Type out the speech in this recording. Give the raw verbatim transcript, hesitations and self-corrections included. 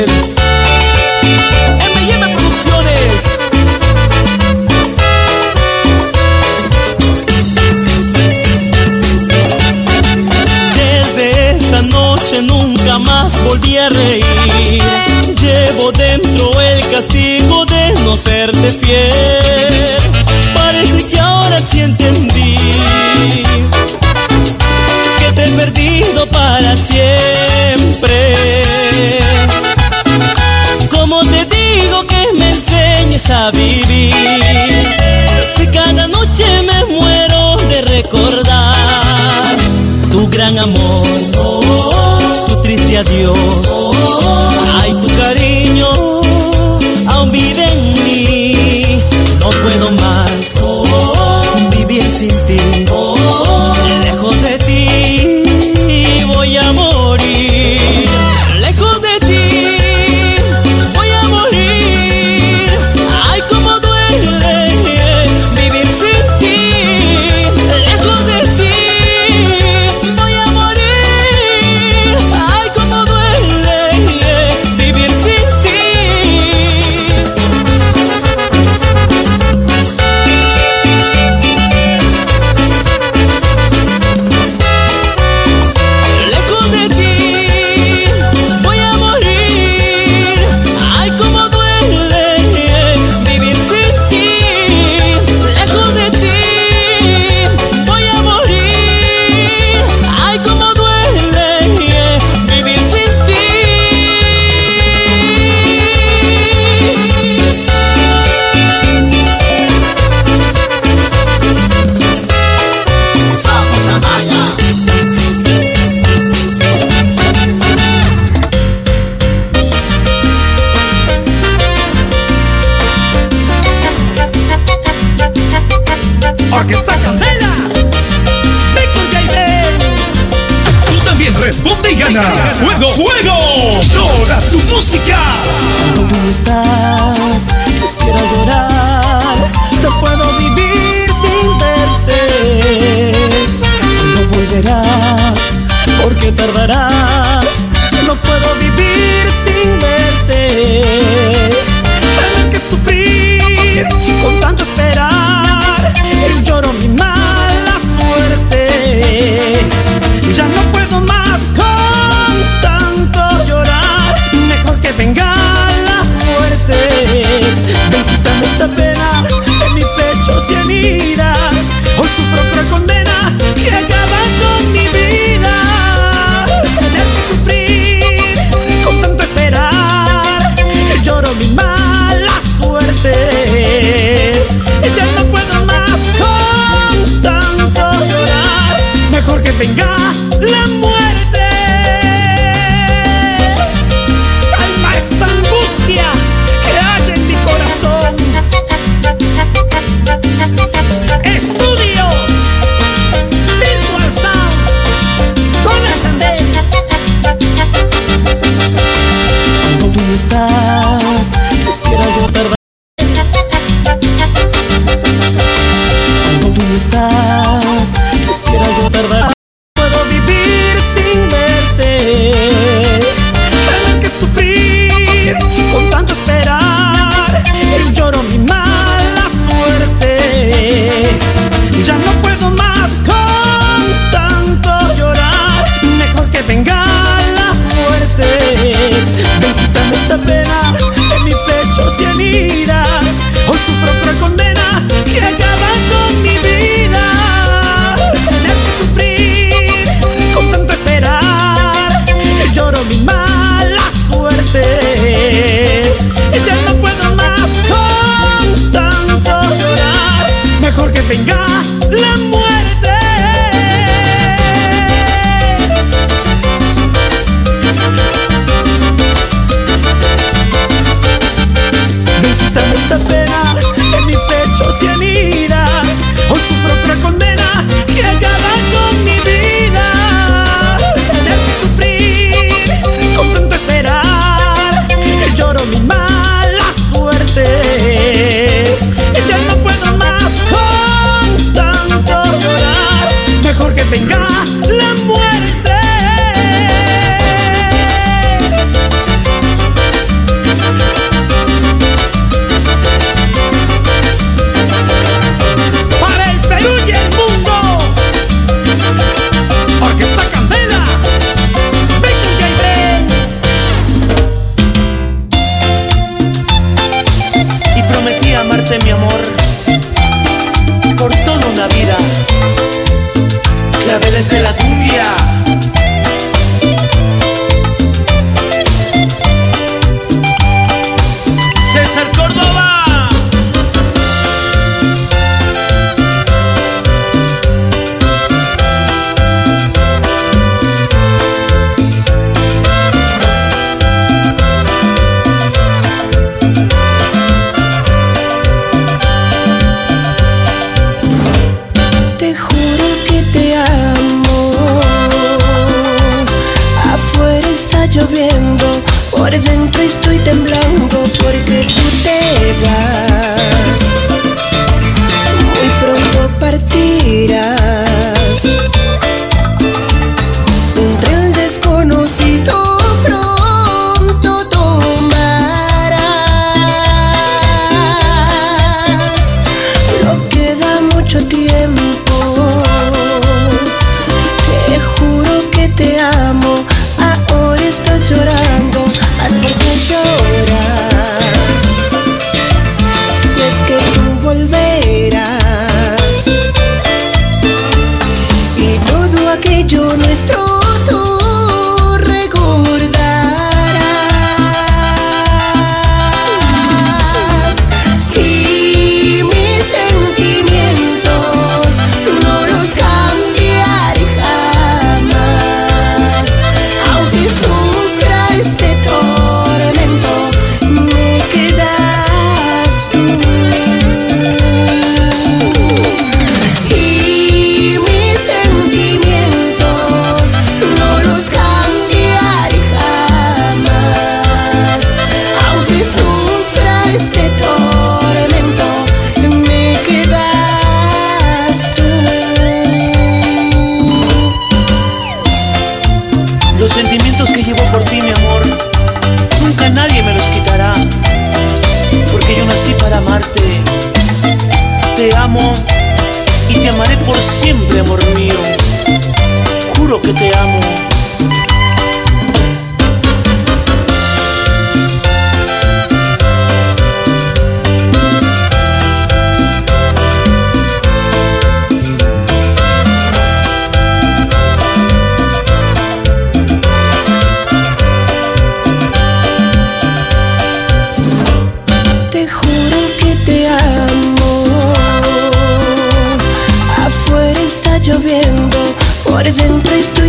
M y M Producciones. Desde esa noche nunca más volví a reír. Llevo dentro el castigo de no serte fiel. Parece que ahora sí entendí que te he perdido para siempre. Como te digo que me enseñes a vivir, si cada noche me muero de recordar tu gran amor, tu triste adiós. Ay, tu cariño aún vive en mí. No puedo más vivir sin ti. Lejos de ti voy a morir. Lejos de ti voy a morir. Ay, cómo duele vivir sin ti. Lejos de ti voy a morir. Ay, cómo duele vivir sin ti. Lejos de ti voy a morir. Ay, cómo duele vivir sin ti. Lejos de ti voy a morir. Ay, cómo duele vivir sin ti. Somos Amaya. Orquesta Candela, Víctor Gaibel. Tú también responde y gana. ¡Fuego, fuego! ¡Toda tu música! Cuando tú no estás, quisiera llorar. No puedo vivir sin verte. No volverás, porque tardarás. No puedo vivir sin verte. Tener que sufrir con tanto esperar. El lloro, mi mala suerte. Ya no puedo más contar. estoy temblando porque tú te vas. Muy pronto partirás. Entre el desconocido pronto tomarás. No queda mucho tiempo. Te juro que te amo. Ahora estás llorando. Haz por qué llorar. Si es que tú volverás. Y todo aquello nuestro tú recordarás. Y mis sentimientos no los cambiaré jamás. Aunque sufra este tormento, me quedas tú. Y mis sentimientos no los cambiaré jamás. Aunque sufra este tormento, me quedas tú. Los sentimientos que llevo por ti, mi amor, nunca nadie me los quitará, porque yo nací para amarte. Te amo y te amaré por siempre, amor mío. Juro que te amo. Te juro que te amo. Afuera está lloviendo, por dentro estoy